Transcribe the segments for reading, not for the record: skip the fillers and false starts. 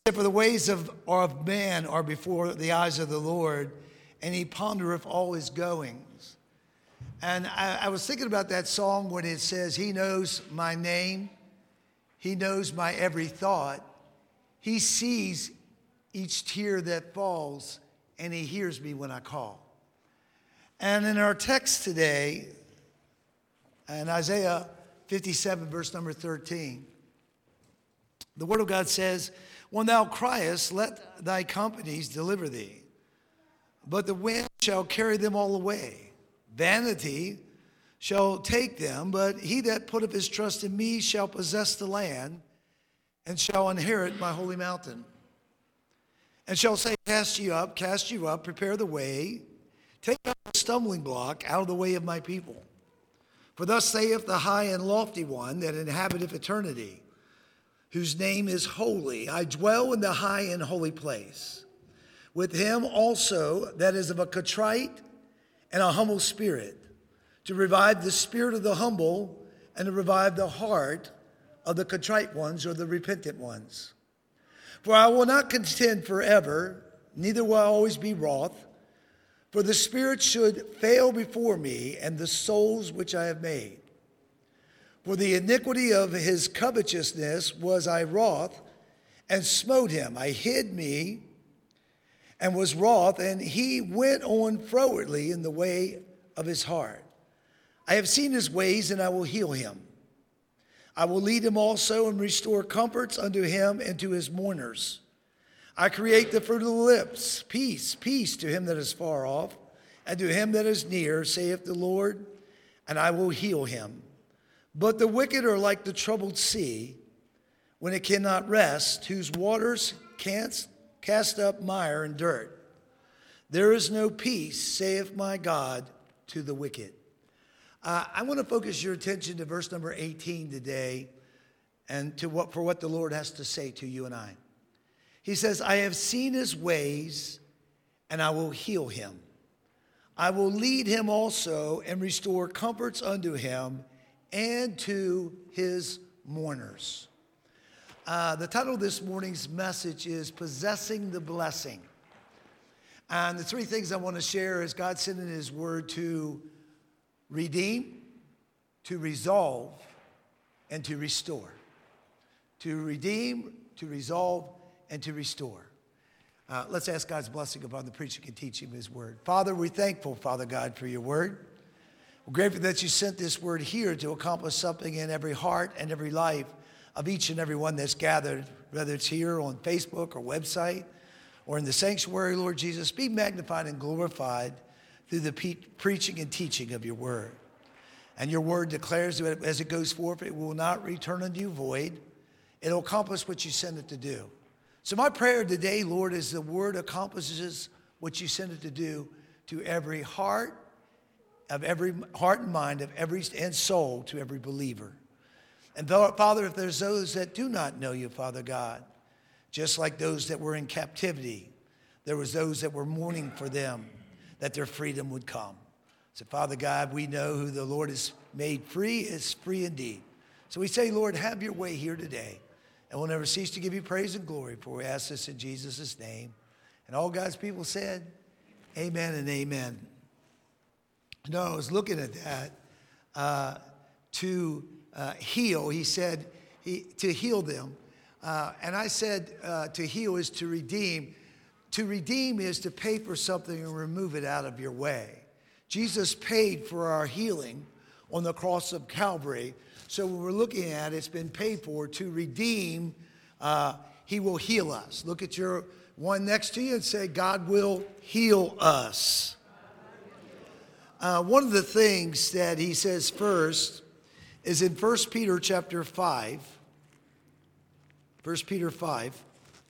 For the ways of man are before the eyes of the Lord, and he pondereth all his goings. And I was thinking about that song when it says, he knows my name, he knows my every thought, he sees each tear that falls, and he hears me when I call. And in our text today, in Isaiah 57, verse number 13, the word of God says, when thou criest, let thy companies deliver thee. But the wind shall carry them all away. Vanity shall take them, but he that putteth his trust in me shall possess the land and shall inherit my holy mountain. And shall say, cast you up, prepare the way. Take out the stumbling block out of the way of my people. For thus saith the high and lofty one that inhabiteth eternity, whose name is holy. I dwell in the high and holy place, with him also that is of a contrite and a humble spirit, to revive the spirit of the humble and to revive the heart of the contrite ones or the repentant ones. For I will not contend forever, neither will I always be wroth, for the spirit should fail before me and the souls which I have made. For the iniquity of his covetousness was I wroth, and smote him. I hid me, and was wroth, and he went on frowardly in the way of his heart. I have seen his ways, and I will heal him. I will lead him also, and restore comforts unto him and to his mourners. I create the fruit of the lips, peace, peace to him that is far off, and to him that is near, saith the Lord, and I will heal him. But the wicked are like the troubled sea, when it cannot rest, whose waters can't cast up mire and dirt. There is no peace, saith my God, to the wicked. I want to focus your attention to verse number 18 today, and for what the Lord has to say to you and I. He says, I have seen his ways, and I will heal him. I will lead him also, and restore comforts unto him, and to his mourners. The title of this morning's message is Possessing the Blessing. And the three things I want to share is God sent in his word to redeem, to resolve, and to restore. To redeem, to resolve, and to restore. Let's ask God's blessing upon the preaching and teaching of his word. Father, we're thankful, Father God, for your word. We're grateful that you sent this word here to accomplish something in every heart and every life of each and every one that's gathered, whether it's here on Facebook or website or in the sanctuary, Lord Jesus. Be magnified and glorified through the preaching and teaching of your word. And your word declares that as it goes forth, it will not return unto you void. It'll accomplish what you sent it to do. So my prayer today, Lord, is the word accomplishes what you sent it to do to every heart, of every heart and mind, of every and soul, to every believer. And Father, if there's those that do not know you, Father God, just like those that were in captivity, there was those that were mourning for them, that their freedom would come. So Father God, we know who the Lord has made free is free indeed. So we say, Lord, have your way here today. And we'll never cease to give you praise and glory, for we ask this in Jesus' name. And all God's people said, amen and amen. No, I was looking at that. To heal, he said, to heal them. And I said to heal is to redeem. To redeem is to pay for something and remove it out of your way. Jesus paid for our healing on the cross of Calvary. So when we're looking at it, it's been paid for. To redeem, he will heal us. Look at your one next to you and say, God will heal us. One of the things that he says first is in 1 Peter chapter 5. 1 Peter 5.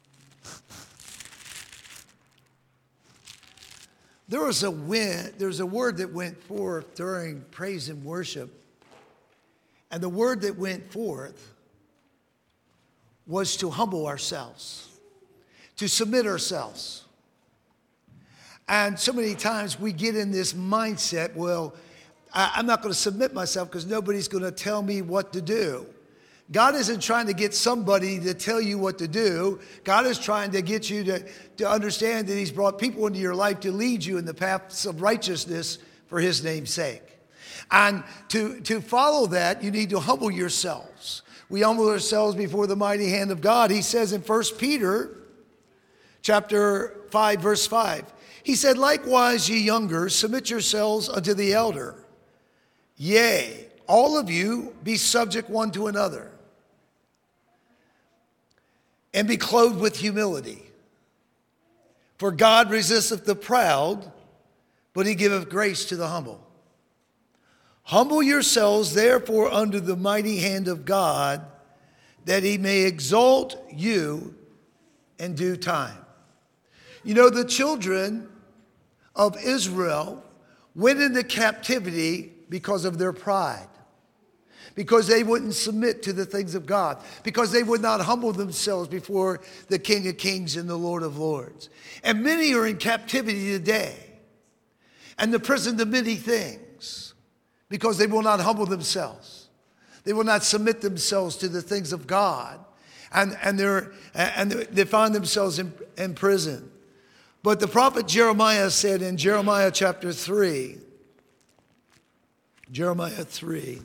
There was a word that went forth during praise and worship. And the word that went forth was to humble ourselves, to submit ourselves. And so many times we get in this mindset, well, I'm not going to submit myself because nobody's going to tell me what to do. God isn't trying to get somebody to tell you what to do. God is trying to get you to understand that he's brought people into your life to lead you in the paths of righteousness for his name's sake. And to follow that, you need to humble yourselves. We humble ourselves before the mighty hand of God. He says in 1 Peter chapter 5, verse 5, he said, likewise, ye younger, submit yourselves unto the elder. Yea, all of you be subject one to another, and be clothed with humility. For God resisteth the proud, but he giveth grace to the humble. Humble yourselves, therefore, under the mighty hand of God, that he may exalt you in due time. You know, the children of Israel went into captivity because of their pride, because they wouldn't submit to the things of God, because they would not humble themselves before the King of Kings and the Lord of Lords. And many are in captivity today and the prison to many things because they will not humble themselves. They will not submit themselves to the things of God, and they find themselves in prison. But the prophet Jeremiah said in Jeremiah chapter 3, Jeremiah 3,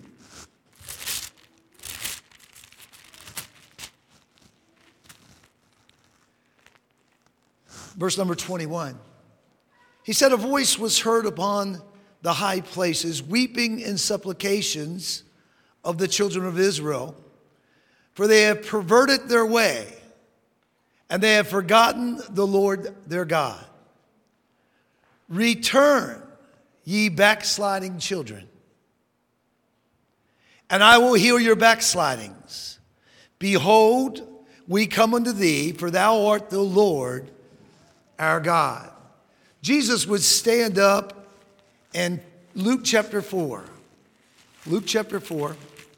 verse number 21. He said, a voice was heard upon the high places, weeping and supplications of the children of Israel, for they have perverted their way, and they have forgotten the Lord their God. Return, ye backsliding children, and I will heal your backslidings. Behold, we come unto thee, for thou art the Lord our God. Jesus would stand up in Luke chapter 4. Luke chapter 4.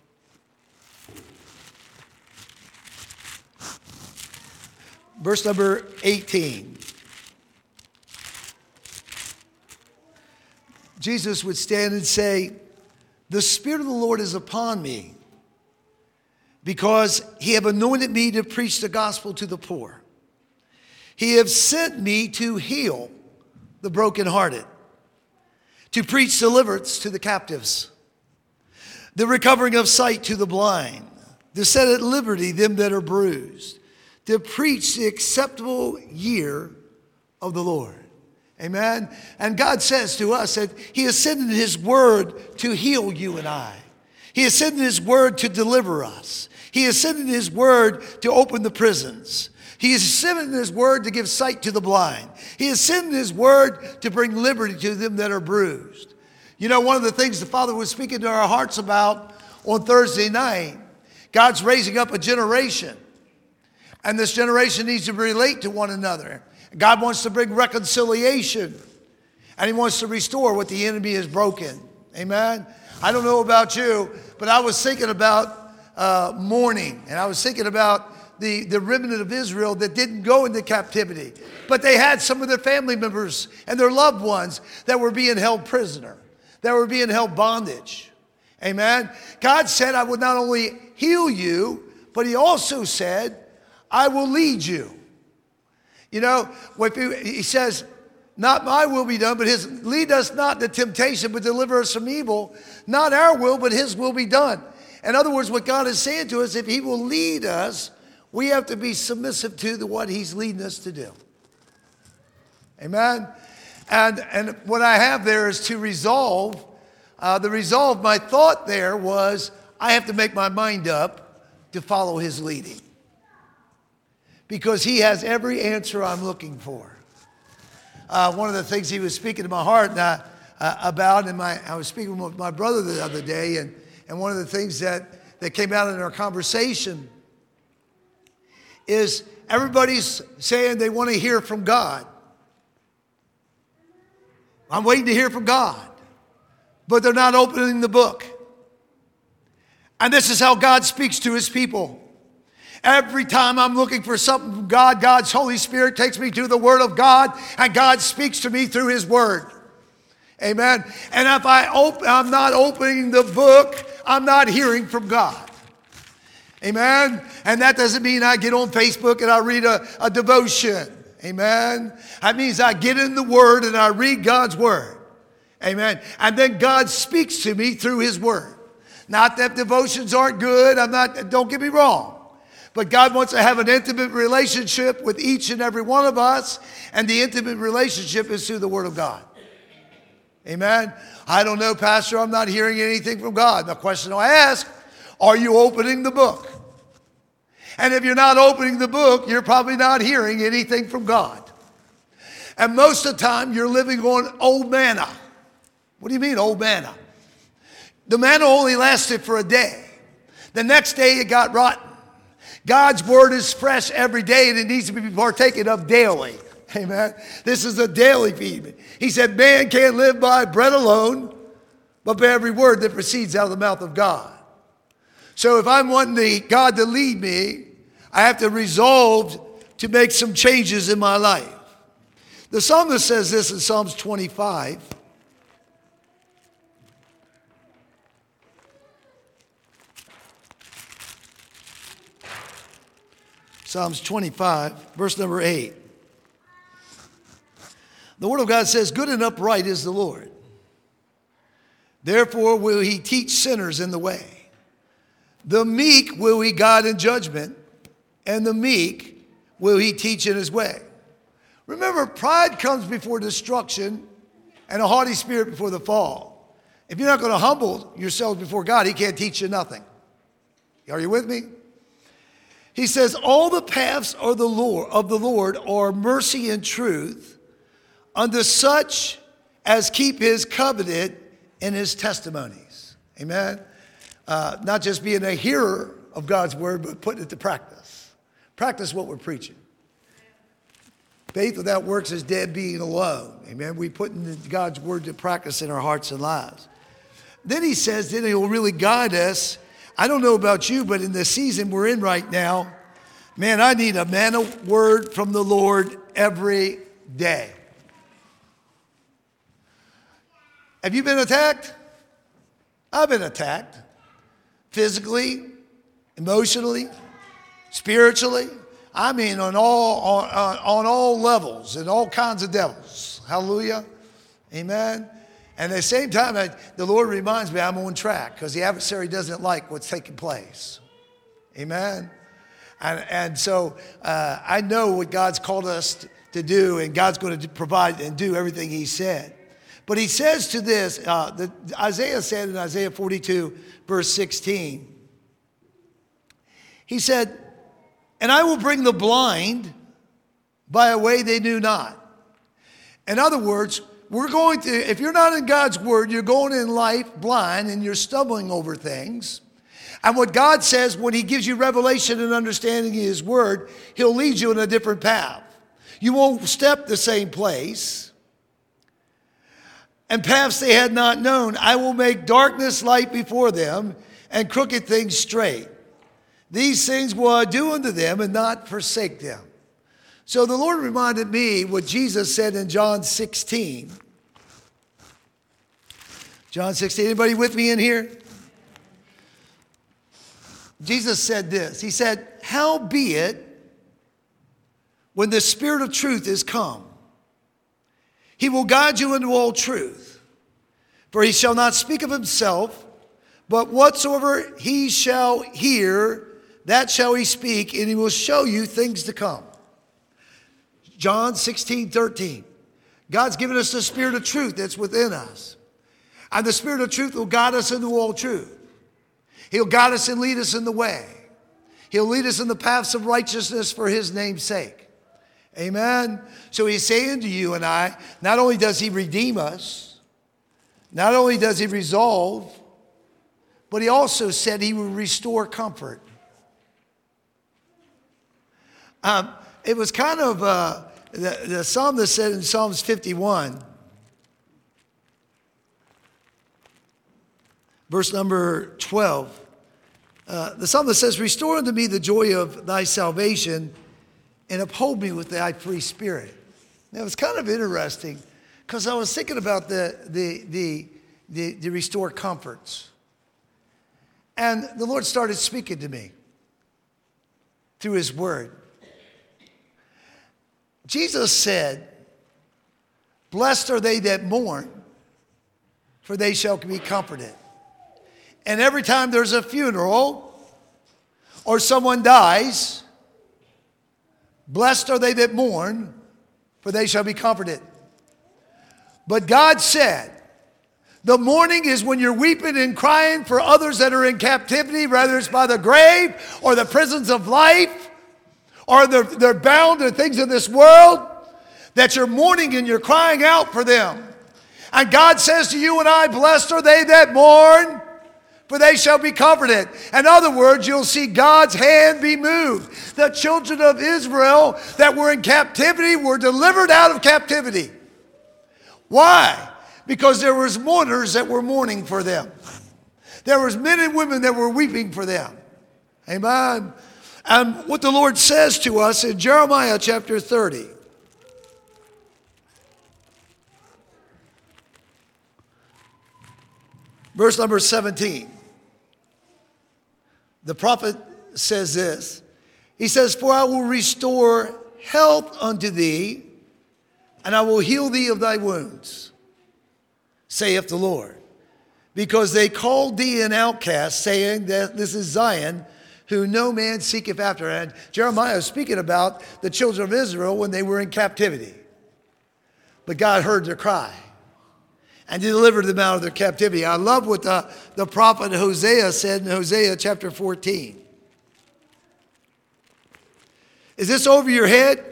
Verse number 18. Jesus would stand and say, the Spirit of the Lord is upon me, because he have anointed me to preach the gospel to the poor. He have sent me to heal the brokenhearted, to preach deliverance to the captives, the recovering of sight to the blind, to set at liberty them that are bruised, to preach the acceptable year of the Lord. Amen. And God says to us that he has sent in his word to heal you and I. He has sent in his word to deliver us. He has sent in his word to open the prisons. He has sent in his word to give sight to the blind. He has sent in his word to bring liberty to them that are bruised. You know, one of the things the Father was speaking to our hearts about on Thursday night, God's raising up a generation. And this generation needs to relate to one another. God wants to bring reconciliation. And he wants to restore what the enemy has broken. Amen? I don't know about you, but I was thinking about mourning. And I was thinking about the remnant of Israel that didn't go into captivity. But they had some of their family members and their loved ones that were being held prisoner, that were being held bondage. Amen? God said, I would not only heal you, but he also said, I will lead you. You know, he says, not my will be done, but his, lead us not to temptation, but deliver us from evil. Not our will, but his will be done. In other words, what God is saying to us, if he will lead us, we have to be submissive to what he's leading us to do. Amen? And what I have there is to resolve. My thought there was, I have to make my mind up to follow his leading. Because he has every answer I'm looking for. One of the things he was speaking to my heart about, and I was speaking with my brother the other day, and one of the things that came out in our conversation is everybody's saying they want to hear from God. I'm waiting to hear from God, but they're not opening the book. And this is how God speaks to his people. Every time I'm looking for something from God, God's Holy Spirit takes me to the Word of God, and God speaks to me through his Word. Amen. And if I'm not opening the book, I'm not hearing from God. Amen. And that doesn't mean I get on Facebook and I read a devotion. Amen. That means I get in the Word and I read God's Word. Amen. And then God speaks to me through His Word. Not that devotions aren't good. Don't get me wrong. But God wants to have an intimate relationship with each and every one of us. And the intimate relationship is through the Word of God. Amen. I don't know, Pastor, I'm not hearing anything from God. The question I ask, are you opening the book? And if you're not opening the book, you're probably not hearing anything from God. And most of the time, you're living on old manna. What do you mean, old manna? The manna only lasted for a day. The next day, it got rotten. God's word is fresh every day, and it needs to be partaken of daily. Amen. This is a daily feed. He said, man can't live by bread alone, but by every word that proceeds out of the mouth of God. So if I'm wanting God to lead me, I have to resolve to make some changes in my life. The psalmist says this in Psalms 25. Psalms 25, verse number 8. The Word of God says, good and upright is the Lord. Therefore will He teach sinners in the way. The meek will He guide in judgment, and the meek will He teach in His way. Remember, pride comes before destruction, and a haughty spirit before the fall. If you're not going to humble yourselves before God, He can't teach you nothing. Are you with me? He says, all the paths of the Lord are mercy and truth unto such as keep His covenant and His testimonies. Amen. Not just being a hearer of God's word, but putting it to practice. Practice what we're preaching. Faith without works is dead being alone. Amen. We put God's word to practice in our hearts and lives. Then He says, then He'll really guide us. I don't know about you, but in the season we're in right now, man, I need a manna word from the Lord every day. Have you been attacked? I've been attacked. Physically, emotionally, spiritually. I mean on all levels and all kinds of devils. Hallelujah. Amen. And at the same time, the Lord reminds me I'm on track because the adversary doesn't like what's taking place. Amen. And so I know what God's called us to do, and God's going to provide and do everything He said. But He says to this, Isaiah said in Isaiah 42, verse 16, He said, and I will bring the blind by a way they knew not. In other words, if you're not in God's word, you're going in life blind and you're stumbling over things. And what God says, when He gives you revelation and understanding in His word, He'll lead you in a different path. You won't step the same place. And paths they had not known. I will make darkness light before them and crooked things straight. These things will I do unto them and not forsake them. So the Lord reminded me what Jesus said in John 16. John 16, anybody with me in here? Jesus said this. He said, howbeit, when the Spirit of truth is come, He will guide you into all truth. For He shall not speak of Himself, but whatsoever He shall hear, that shall He speak, and He will show you things to come. John 16:13. God's given us the Spirit of truth that's within us. And the Spirit of truth will guide us into all truth. He'll guide us and lead us in the way. He'll lead us in the paths of righteousness for His name's sake. Amen. So He's saying to you and I, not only does He redeem us, not only does He resolve, but He also said He will restore comfort. It was kind of, the psalmist said in Psalms 51, verse number 12, the psalmist says, restore unto me the joy of thy salvation and uphold me with thy free spirit. Now, it's kind of interesting because I was thinking about the restore comforts. And the Lord started speaking to me. through his word. Jesus said, blessed are they that mourn, for they shall be comforted. And every time there's a funeral or someone dies, blessed are they that mourn, for they shall be comforted. But God said, the mourning is when you're weeping and crying for others that are in captivity, whether it's by the grave or the prisons of life, or they're bound to things of this world, that you're mourning and you're crying out for them. And God says to you and I, blessed are they that mourn, for they shall be comforted. In other words, you'll see God's hand be moved. The children of Israel that were in captivity were delivered out of captivity. Why? Because there was mourners that were mourning for them. There was men and women that were weeping for them. Amen. And what the Lord says to us in Jeremiah chapter 30. Verse number 17. The prophet says this. He says, for I will restore health unto thee, and I will heal thee of thy wounds, saith the Lord. Because they called thee an outcast, saying that this is Zion, who no man seeketh after. And Jeremiah is speaking about the children of Israel when they were in captivity. But God heard their cry and delivered them out of their captivity. I love what the prophet Hosea said in Hosea chapter 14. Is this over your head?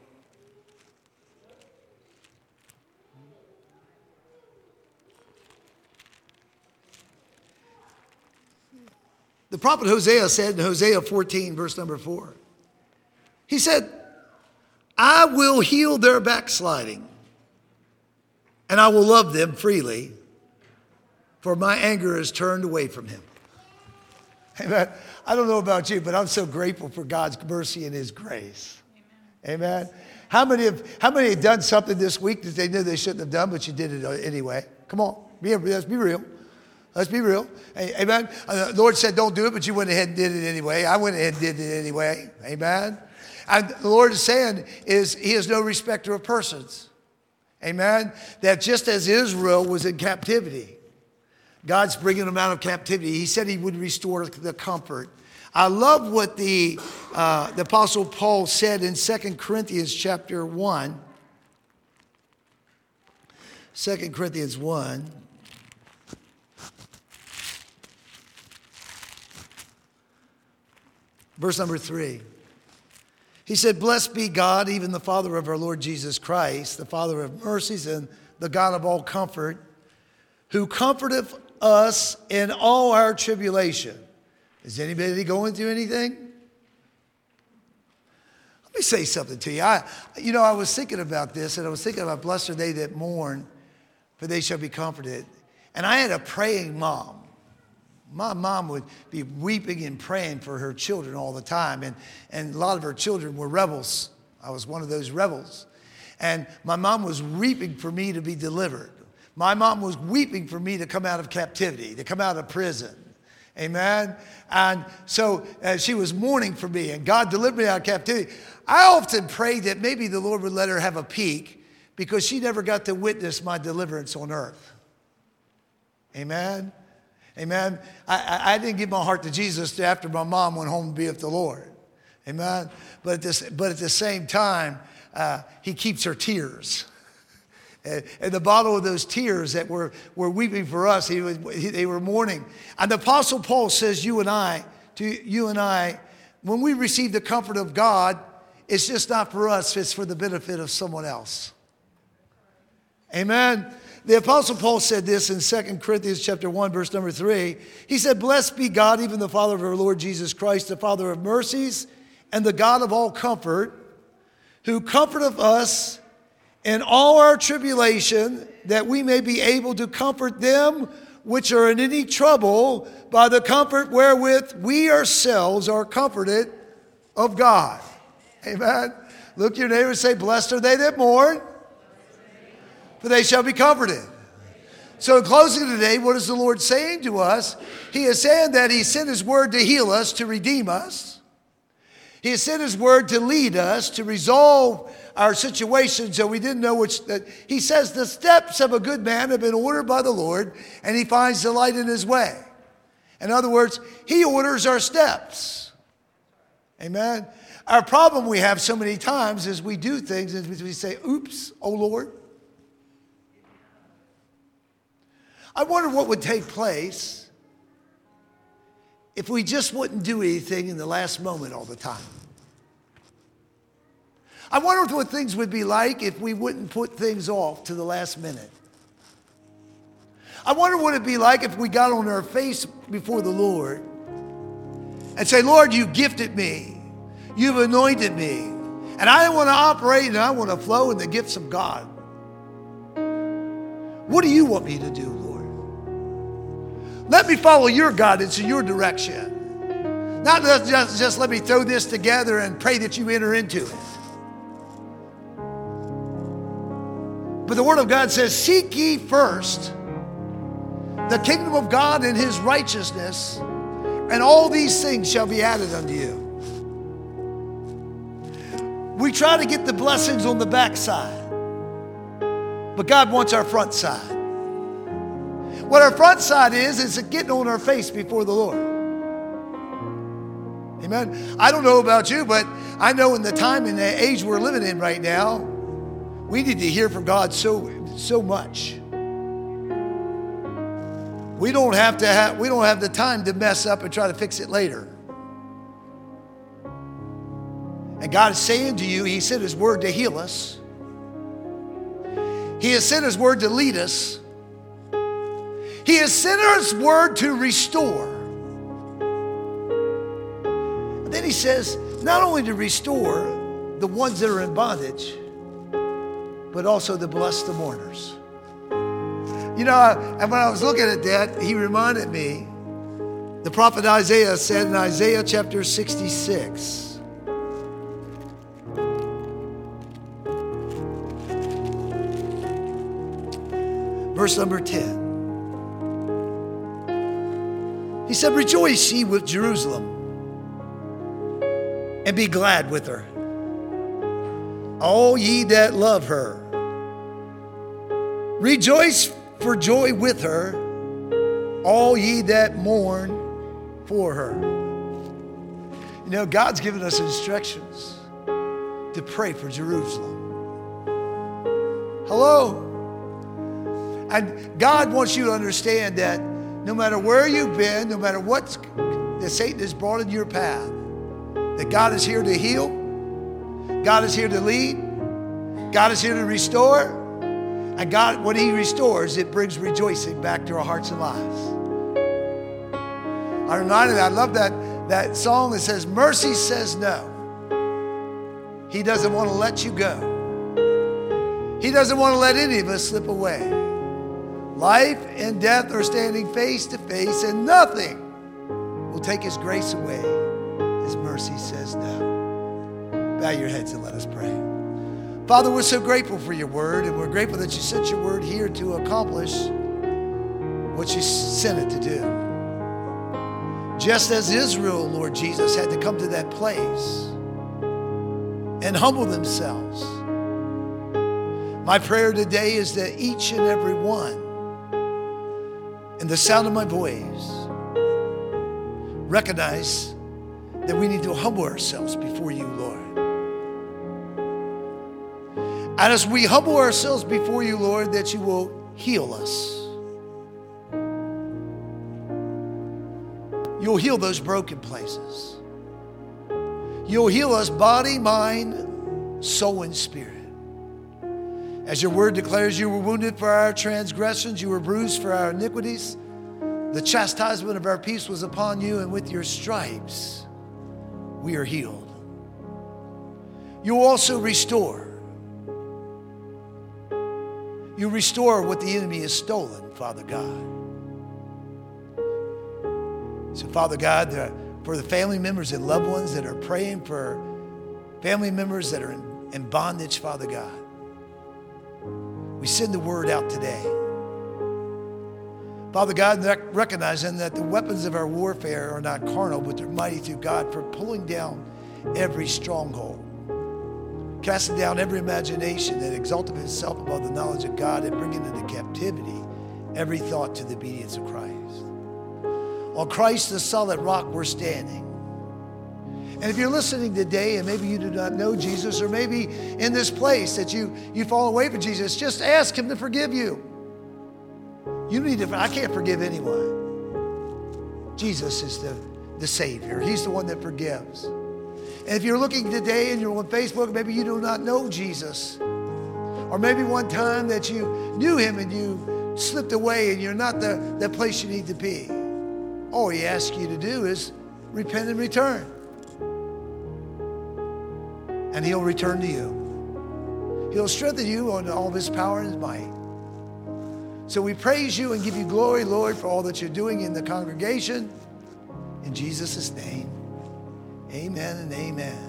The prophet Hosea said in Hosea 14, verse number 4, he said, I will heal their backsliding, and I will love them freely, for my anger is turned away from him. Amen. I don't know about you, but I'm so grateful for God's mercy and his grace. Amen. How many have done something this week that they knew they shouldn't have done, but you did it anyway? Come on, let's be real. Let's be real. Amen. The Lord said don't do it, but you went ahead and did it anyway. I went ahead and did it anyway. Amen. And the Lord is saying is he is no respecter of persons. Amen. That just as Israel was in captivity, God's bringing them out of captivity. He said he would restore the comfort. I love what the Apostle Paul said in 2 Corinthians chapter 1. 2 Corinthians 1. Verse number 3. He said, blessed be God, even the Father of our Lord Jesus Christ, the Father of mercies and the God of all comfort, who comforteth us in all our tribulation. Is anybody going through anything? Let me say something to you. I was thinking about this, and I was thinking about blessed are they that mourn, for they shall be comforted. And I had a praying mom. My mom would be weeping and praying for her children all the time. And a lot of her children were rebels. I was one of those rebels. And my mom was weeping for me to be delivered. My mom was weeping for me to come out of captivity, to come out of prison. Amen. And so she was mourning for me, and God delivered me out of captivity. I often prayed that maybe the Lord would let her have a peek, because she never got to witness my deliverance on earth. Amen. Amen. I didn't give my heart to Jesus after my mom went home to be with the Lord. Amen. But at the same time, he keeps her tears. And the bottom of those tears that were weeping for us, they were mourning. And the Apostle Paul says, you and I, when we receive the comfort of God, it's just not for us, it's for the benefit of someone else. Amen. The Apostle Paul said this in 2 Corinthians chapter 1, verse number 3. He said, blessed be God, even the Father of our Lord Jesus Christ, the Father of mercies, and the God of all comfort, who comforteth us in all our tribulation, that we may be able to comfort them which are in any trouble by the comfort wherewith we ourselves are comforted of God. Amen. Look at your neighbor and say, blessed are they that mourn, for they shall be comforted. So in closing today, what is the Lord saying to us? He is saying that he sent his word to heal us, to redeem us. He has sent his word to lead us, to resolve our situations that we didn't know which. He says the steps of a good man have been ordered by the Lord, and he finds delight in his way. In other words, he orders our steps. Amen. Our problem we have so many times is we do things and we say, oops, oh Lord. I wonder what would take place if we just wouldn't do anything in the last moment all the time. I wonder what things would be like if we wouldn't put things off to the last minute. I wonder what it'd be like if we got on our face before the Lord and say, Lord, you gifted me. You've anointed me. And I want to operate and I want to flow in the gifts of God. What do you want me to do, Lord? Let me follow your guidance and your direction. Not just let me throw this together and pray that you enter into it. But the Word of God says, seek ye first the kingdom of God and his righteousness, and all these things shall be added unto you. We try to get the blessings on the backside, but God wants our front side. What our front side is getting on our face before the Lord. Amen. I don't know about you, but I know in the time and the age we're living in right now, we need to hear from God so much. We don't have the time to mess up and try to fix it later. And God is saying to you, he sent his word to heal us. He has sent his word to lead us. He has sent his word to restore. And then he says, not only to restore the ones that are in bondage, but also to bless the mourners. You know, and when I was looking at that, he reminded me, the prophet Isaiah said in Isaiah chapter 66, verse number 10. He said, rejoice ye with Jerusalem, and be glad with her, all ye that love her. Rejoice for joy with her, all ye that mourn for her. You know, God's given us instructions to pray for Jerusalem. Hello? And God wants you to understand that no matter where you've been, no matter what that Satan has brought in your path, that God is here to heal, God is here to lead, God is here to restore, and God, when he restores, it brings rejoicing back to our hearts and lives. I'm reminded, I love that song that says, mercy says no. He doesn't want to let you go. He doesn't want to let any of us slip away. Life and death are standing face to face, and nothing will take his grace away. His mercy says no. Bow your heads and let us pray. Father, we're so grateful for your word, and we're grateful that you sent your word here to accomplish what you sent it to do. Just as Israel, Lord Jesus, had to come to that place and humble themselves. My prayer today is that each and every one, in the sound of my voice, recognize that we need to humble ourselves before you, Lord. And as we humble ourselves before you, Lord, that you will heal us. You'll heal those broken places. You'll heal us body, mind, soul, and spirit. As your word declares, you were wounded for our transgressions, you were bruised for our iniquities. The chastisement of our peace was upon you, and with your stripes we are healed. You will also restore. You restore what the enemy has stolen, Father God. So, Father God, for the family members and loved ones that are praying for family members that are in bondage, Father God, we send the word out today. Father God, recognizing that the weapons of our warfare are not carnal, but they're mighty through God for pulling down every stronghold, casting down every imagination that exalted itself above the knowledge of God, and bringing into captivity every thought to the obedience of Christ. On Christ, the solid rock, we're standing. And if you're listening today and maybe you do not know Jesus, or maybe in this place that you fall away from Jesus, just ask him to forgive you. You need to. I can't forgive anyone. Jesus is the Savior. He's the one that forgives. And if you're looking today and you're on Facebook, maybe you do not know Jesus. Or maybe one time that you knew him and you slipped away and you're not the place you need to be. All he asks you to do is repent and return. And he'll return to you. He'll strengthen you on all of his power and his might. So we praise you and give you glory, Lord, for all that you're doing in the congregation. In Jesus' name, amen and amen.